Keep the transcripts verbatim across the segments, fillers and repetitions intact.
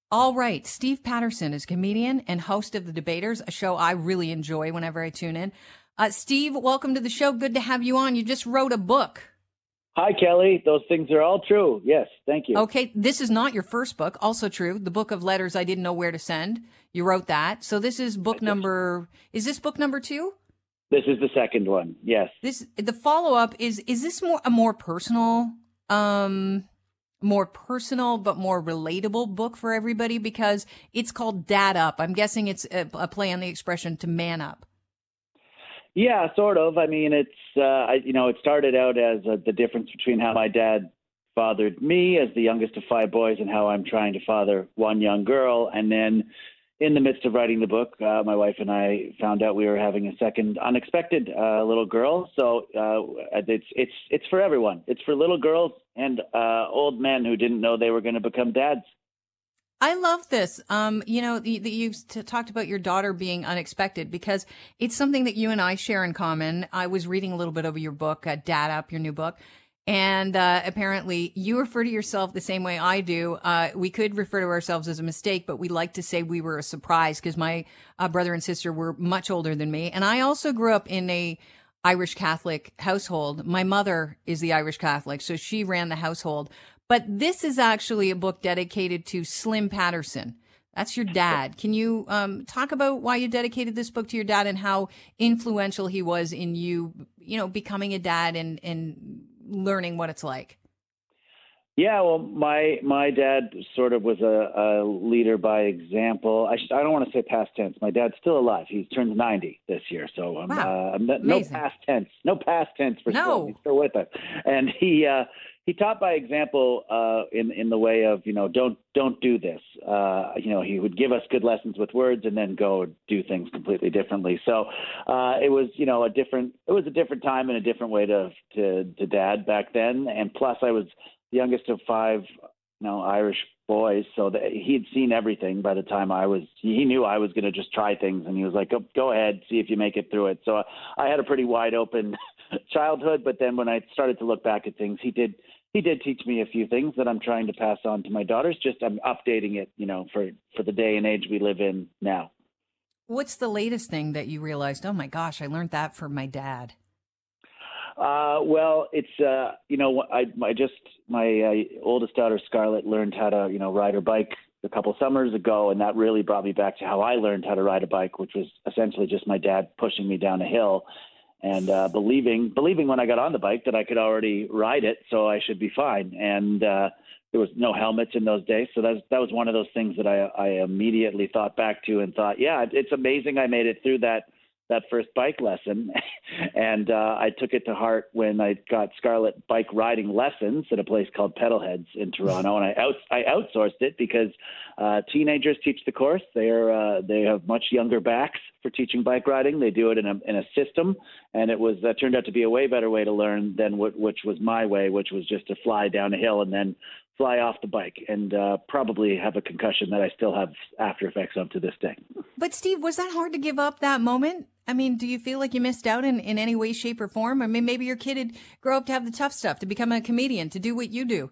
All right. Steve Patterson is comedian and host of The Debaters, a show I really enjoy whenever I tune in. Uh, Steve, welcome to the show. Good to have you on. You just wrote a book. Hi, Kelly. Those things are all true. Yes, thank you. Okay, this is not your first book. Also true. The book of letters I didn't know where to send. You wrote that. So this is book number. Is this book number two? This is the second one. Yes. This the follow up is is this more a more personal, um, more personal but more relatable book for everybody because it's called Dad Up. I'm guessing it's a, a play on the expression to man up. Yeah, sort of. I mean, it's, uh, I, you know, it started out as uh, the difference between how my dad fathered me as the youngest of five boys and how I'm trying to father one young girl. And then in the midst of writing the book, uh, my wife and I found out we were having a second unexpected uh, little girl. So uh, it's, it's, it's for everyone. It's for little girls and uh, old men who didn't know they were going to become dads. I love this. Um, you know, the, the, you've t- talked about your daughter being unexpected because it's something that you and I share in common. I was reading a little bit over your book, uh, Dad Up, your new book. And uh, apparently you refer to yourself the same way I do. Uh, we could refer to ourselves as a mistake, but we like to say we were a surprise because my uh, brother and sister were much older than me. And I also grew up in a Irish Catholic household. My mother is the Irish Catholic, so she ran the household. But this is actually a book dedicated to Slim Patterson. That's your dad. Can you um, talk about why you dedicated this book to your dad and how influential he was in you, you know, becoming a dad and, and learning what it's like? Yeah, well, my my dad sort of was a, a leader by example. I, sh- I don't want to say past tense. My dad's still alive. He turns ninety this year, so um, Wow. uh, no, no past tense. No past tense for No. Slim. He's still with us, and he uh, he taught by example uh, in in the way of you know don't don't do this. Uh, you know, he would give us good lessons with words and then go do things completely differently. So uh, it was you know a different it was a different time and a different way to to, to dad back then, and plus I was the youngest of five, you know, Irish boys. So that he'd seen everything by the time I was, he knew I was going to just try things. And he was like, go, go ahead, see if you make it through it. So I had a pretty wide open childhood. But then when I started to look back at things, he did, he did teach me a few things that I'm trying to pass on to my daughters. Just I'm updating it, you know, for, for the day and age we live in now. What's the latest thing that you realized? Oh my gosh, I learned that from my dad. Uh, well, it's, uh, you know, I, I just, my uh, oldest daughter, Scarlett, learned how to, you know, ride her bike a couple summers ago. And that really brought me back to how I learned how to ride a bike, which was essentially just my dad pushing me down a hill and uh, believing, believing when I got on the bike that I could already ride it. So I should be fine. And uh, there was no helmets in those days. So that was, that was one of those things that I, I immediately thought back to and thought, yeah, it's amazing I made it through that that first bike lesson. And uh, I took it to heart when I got Scarlett bike riding lessons at a place called Pedalheads in Toronto. And I out, I outsourced it because uh, teenagers teach the course. They're, uh, they have much younger backs for teaching bike riding. They do it in a, in a system. And it was, that turned out to be a way better way to learn than what, which was my way, which was just to fly down a hill and then fly off the bike and uh, probably have a concussion that I still have after effects of to this day. But Steve, was that hard to give up that moment? I mean, do you feel like you missed out in, in any way, shape, or form? I mean, maybe your kid would grow up to have the tough stuff, to become a comedian, to do what you do.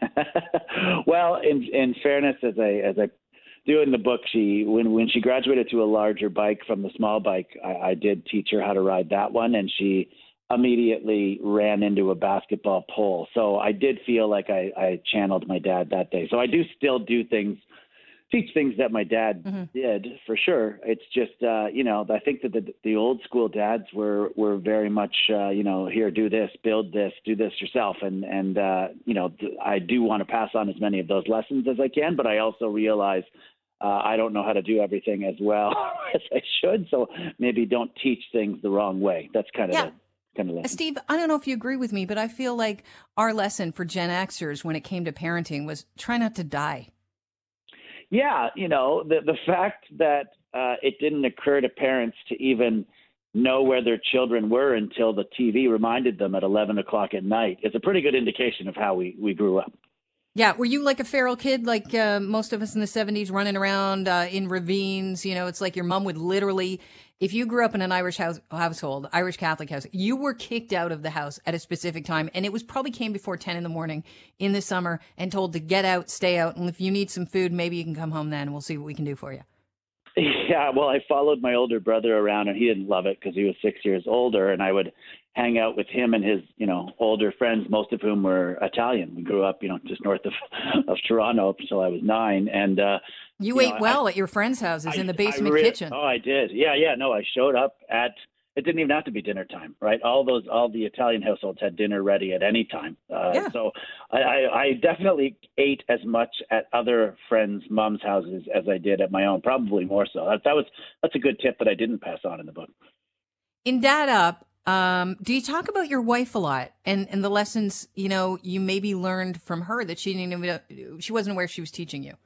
Well, in in fairness, as I as I do in the book, she when when she graduated to a larger bike from the small bike, I, I did teach her how to ride that one, and she immediately ran into a basketball pole. So I did feel like I, I channeled my dad that day. So I do still do things. Teach things that my dad mm-hmm. did for sure. It's just, uh, you know, I think that the, the old school dads were, were very much, uh, you know, here, do this, build this, do this yourself. And, and, uh, you know, I do want to pass on as many of those lessons as I can, but I also realize uh, I don't know how to do everything as well as I should. So maybe don't teach things the wrong way. That's kind of yeah. the, kind of lesson. Steve, I don't know if you agree with me, but I feel like our lesson for Gen Xers when it came to parenting was try not to die. Yeah, you know, the the fact that uh, it didn't occur to parents to even know where their children were until the T V reminded them at eleven o'clock at night is a pretty good indication of how we, we grew up. Yeah. Were you like a feral kid, like uh, most of us in the seventies, running around uh, in ravines? You know, it's like your mom would literally, if you grew up in an Irish house, household, Irish Catholic house, you were kicked out of the house at a specific time. And it was probably came before ten in the morning in the summer and told to get out, stay out. And if you need some food, maybe you can come home then. We'll see what we can do for you. Yeah, well, I followed my older brother around, and he didn't love it because he was six years older, and I would hang out with him and his, you know, older friends, most of whom were Italian. We grew up, you know, just north of of Toronto until I was nine, and uh, you, you ate know, well I, at your friends' houses I, in the basement I re- kitchen. Oh, I did. Yeah, yeah. No, I showed up at. It didn't even have to be dinner time, right? All those, all the Italian households had dinner ready at any time. Uh, Yeah. So I, I, I definitely ate as much at other friends' moms' houses as I did at my own, probably more so. That, that was that's a good tip that I didn't pass on in the book. In Dad Up, um, do you talk about your wife a lot and, and the lessons, you know, you maybe learned from her that she didn't even, she wasn't aware she was teaching you?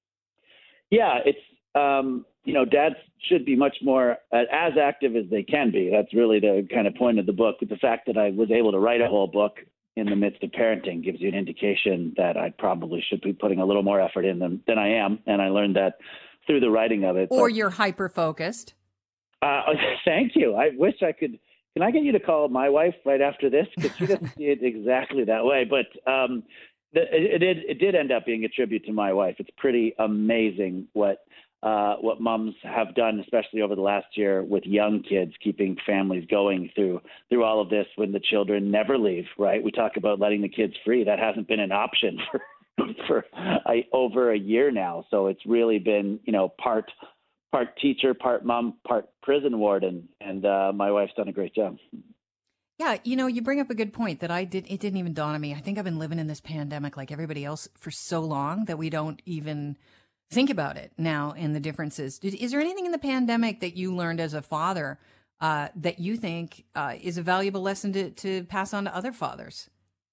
Yeah, it's um, you know, dads should be much more uh, as active as they can be. That's really the kind of point of the book. But the fact that I was able to write a whole book in the midst of parenting gives you an indication that I probably should be putting a little more effort in than, than I am. And I learned that through the writing of it. Or but, you're hyper focused. Uh, thank you. I wish I could. Can I get you to call my wife right after this? Because she doesn't see it exactly that way. But um, the, it, it did. It did end up being a tribute to my wife. It's pretty amazing what uh, what moms have done, especially over the last year with young kids, keeping families going through through all of this when the children never leave. Right? We talk about letting the kids free. That hasn't been an option for for uh, over a year now. So it's really been, you know, part. part teacher, part mom, part prison warden. And uh, my wife's done a great job. Yeah, you know, you bring up a good point that I did. It didn't even dawn on me. I think I've been living in this pandemic like everybody else for so long that we don't even think about it now and the differences. Did, is there anything in the pandemic that you learned as a father uh, that you think uh, is a valuable lesson to, to pass on to other fathers?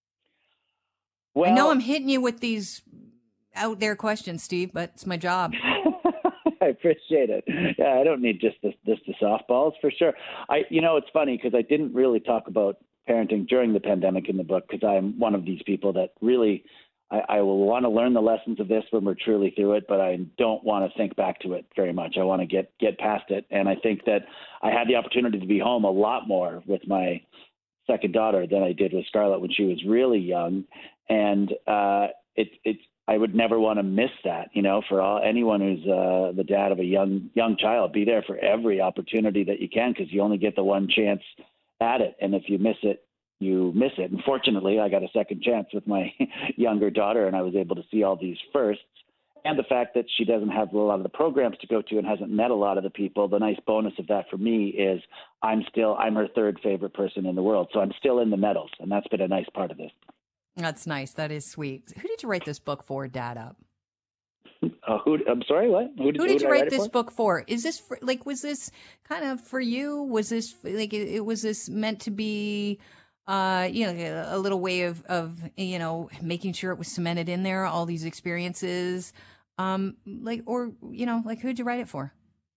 Well, I know I'm hitting you with these out there questions, Steve, but it's my job. I appreciate it. Yeah, I don't need just the, just the softballs for sure. I, you know, it's funny because I didn't really talk about parenting during the pandemic in the book because I'm one of these people that really, I, I will want to learn the lessons of this when we're truly through it, but I don't want to think back to it very much. I want to get get past it, and I think that I had the opportunity to be home a lot more with my second daughter than I did with Scarlett when she was really young, and uh, it's it's. I would never want to miss that, you know, for all, anyone who's uh, the dad of a young young child, be there for every opportunity that you can because you only get the one chance at it. And if you miss it, you miss it. And fortunately, I got a second chance with my younger daughter, and I was able to see all these firsts. And the fact that she doesn't have a lot of the programs to go to and hasn't met a lot of the people, the nice bonus of that for me is I'm still, I'm her third favorite person in the world. So I'm still in the medals, and that's been a nice part of this. That's nice. That is sweet. Who did you write this book for, Dad Up? Uh, who? I'm sorry. What? Who did, who did who you write, write this for? book for? Is this for, like was this kind of for you? Was this like it, it was this meant to be, uh, you know, a, a little way of of you know making sure it was cemented in there, all these experiences, um, like or you know, like who'd you write it for?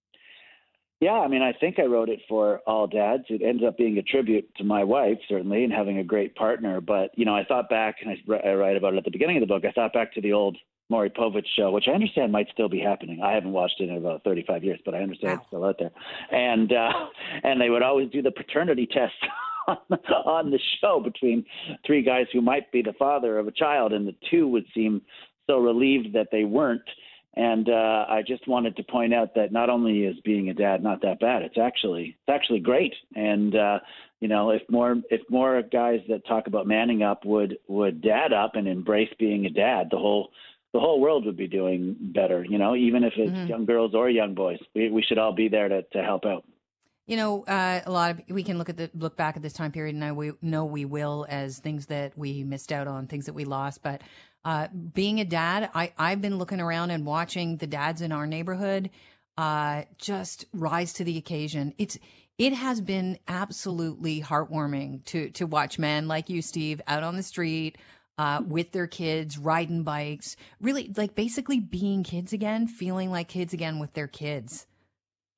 Yeah, I mean, I think I wrote it for all dads. It ends up being a tribute to my wife, certainly, and having a great partner. But, you know, I thought back, and I, I write about it at the beginning of the book, I thought back to the old Maury Povich show, which I understand might still be happening. I haven't watched it in about thirty-five years, but I understand Wow. It's still out there. And uh, and they would always do the paternity test on, on the show between three guys who might be the father of a child, and the two would seem so relieved that they weren't. And uh, I just wanted to point out that not only is being a dad not that bad, it's actually it's actually great. And uh, you know, if more if more guys that talk about manning up would would dad up and embrace being a dad, the whole the whole world would be doing better. You know, even if it's mm-hmm. young girls or young boys, we we should all be there to to help out. You know, uh, a lot of we can look at the look back at this time period, and I we know we will as things that we missed out on, things that we lost, but. Uh, being a dad, I, I've been looking around and watching the dads in our neighborhood uh, just rise to the occasion. It's it has been absolutely heartwarming to to watch men like you, Steve, out on the street uh, with their kids, riding bikes, really like basically being kids again, feeling like kids again with their kids.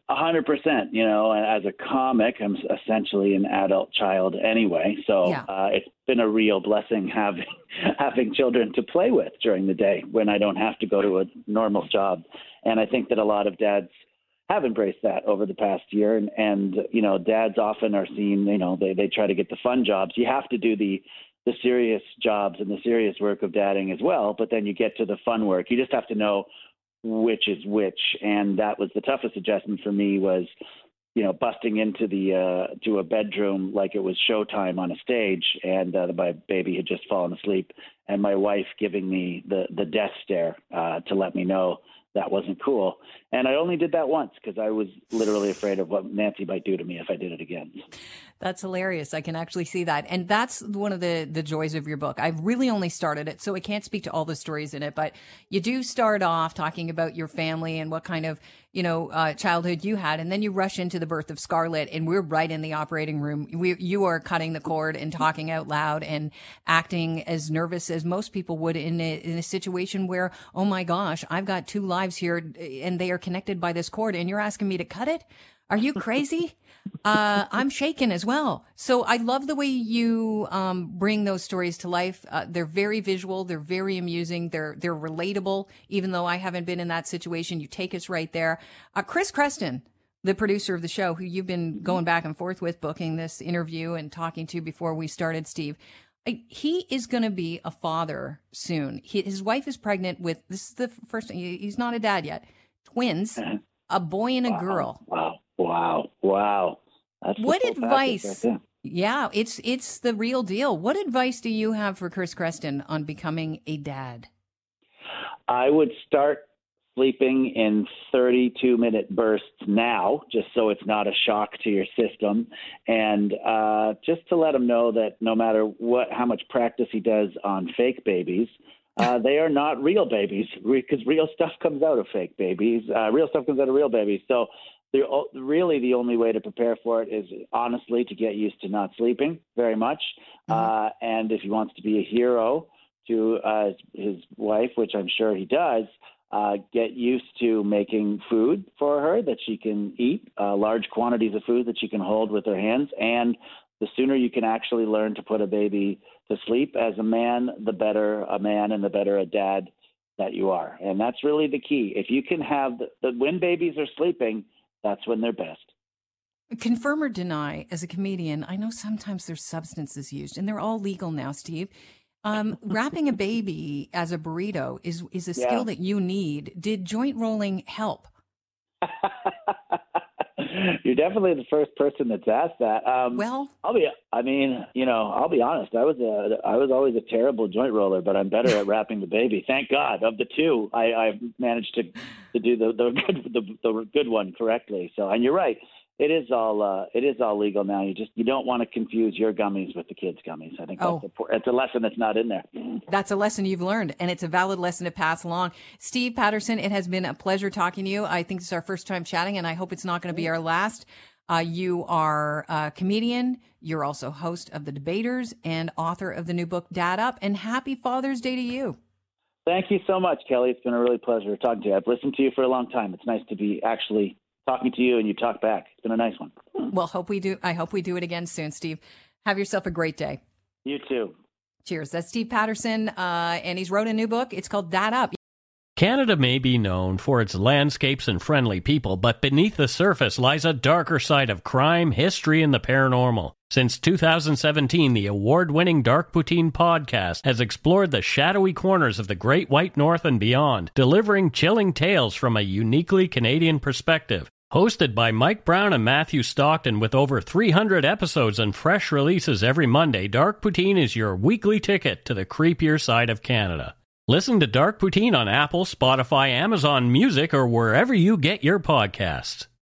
A hundred percent. You know, as a comic, I'm essentially an adult child anyway. So Yeah. uh, it's been a real blessing having having children to play with during the day when I don't have to go to a normal job. And I think that a lot of dads have embraced that over the past year. And, and you know, dads often are seen, you know, they, they try to get the fun jobs. You have to do the the serious jobs and the serious work of dadding as well. But then you get to the fun work. You just have to know which is which. And that was the toughest adjustment for me was, you know, busting into the uh, to a bedroom like it was showtime on a stage, and uh, my baby had just fallen asleep, and my wife giving me the the death stare uh, to let me know that wasn't cool. And I only did that once because I was literally afraid of what Nancy might do to me if I did it again. That's hilarious. I can actually see that. And that's one of the, the joys of your book. I've really only started it, so I can't speak to all the stories in it, but you do start off talking about your family and what kind of, you know, uh, childhood you had. And then you rush into the birth of Scarlett, and we're right in the operating room. We, you are cutting the cord and talking out loud and acting as nervous as most people would in a, in a situation where, oh my gosh, I've got two lives here and they are connected by this cord, and you're asking me to cut it? Are you crazy? uh, I'm shaken as well. So I love the way you um, bring those stories to life. Uh, they're very visual. They're very amusing. They're they're relatable. Even though I haven't been in that situation, you take us right there. Uh, Chris Creston, the producer of the show, who you've been going back and forth with, booking this interview and talking to before we started, Steve, he is going to be a father soon. He, his wife is pregnant with, this is the first, he's not a dad yet, twins, a boy and a Wow. girl. Wow. Wow. Wow. That's What advice? Right there. Yeah, it's it's the real deal. What advice do you have for Chris Creston on becoming a dad? I would start sleeping in thirty-two minute bursts now, just so it's not a shock to your system. And uh, just to let him know that no matter what, how much practice he does on fake babies, uh, they are not real babies, because real stuff comes out of fake babies. Uh, real stuff comes out of real babies. So the, really the only way to prepare for it is honestly to get used to not sleeping very much. Mm-hmm. Uh, and if he wants to be a hero to uh, his wife, which I'm sure he does, uh, get used to making food for her that she can eat, uh, large quantities of food that she can hold with her hands. And the sooner you can actually learn to put a baby to sleep as a man, the better a man and the better a dad that you are. And that's really the key. If you can have the, the when babies are sleeping, that's when they're best. Confirm or deny, as a comedian, I know sometimes there's substances used, and they're all legal now, Steve. Um, wrapping a baby as a burrito is is a skill Yeah. that you need. Did joint rolling help? You're definitely the first person that's asked that. Um, Well, I'll be, I mean, you know, I'll be honest. I was a, I was always a terrible joint roller, but I'm better at wrapping the baby. Thank God. Of the two, I, I've managed to, to do the, the good, the, the good one correctly. So, and you're right. It is all, uh, it is all legal now. You just, you don't want to confuse your gummies with the kids' gummies. I think that's Oh. a, it's a lesson that's not in there. that's a lesson you've learned, and it's a valid lesson to pass along. Steve Patterson, it has been a pleasure talking to you. I think this is our first time chatting, and I hope it's not going to be our last. Uh, you are a comedian. You're also host of The Debaters and author of the new book, Dad Up, and happy Father's Day to you. Thank you so much, Kelly. It's been a really pleasure talking to you. I've listened to you for a long time. It's nice to be actually talking to you and you talk back. It's been a nice one. Well, hope we do. I hope we do it again soon, Steve. Have yourself a great day. You too. Cheers. That's Steve Patterson, uh, and he's wrote a new book. It's called Dad Up. Canada may be known for its landscapes and friendly people, but beneath the surface lies a darker side of crime, history, and the paranormal. Since two thousand seventeen, the award-winning Dark Poutine podcast has explored the shadowy corners of the Great White North and beyond, delivering chilling tales from a uniquely Canadian perspective. Hosted by Mike Brown and Matthew Stockton with over three hundred episodes and fresh releases every Monday, Dark Poutine is your weekly ticket to the creepier side of Canada. Listen to Dark Poutine on Apple, Spotify, Amazon Music, or wherever you get your podcasts.